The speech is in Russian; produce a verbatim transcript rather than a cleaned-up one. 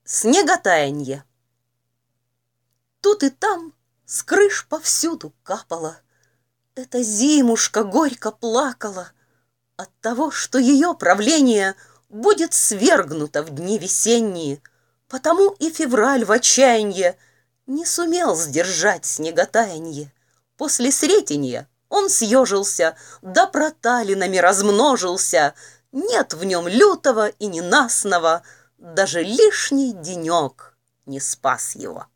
Снеготаянье. Тут и там с крыш повсюду капало. Эта зимушка горько плакала от того, что ее правление будет свергнуто в дни весенние. Потому и февраль в отчаянье не сумел сдержать снеготаянье. После Сретенья он съежился, да проталинами размножился. Нет в нем лютого и ненастного, даже лишний денек не спас его.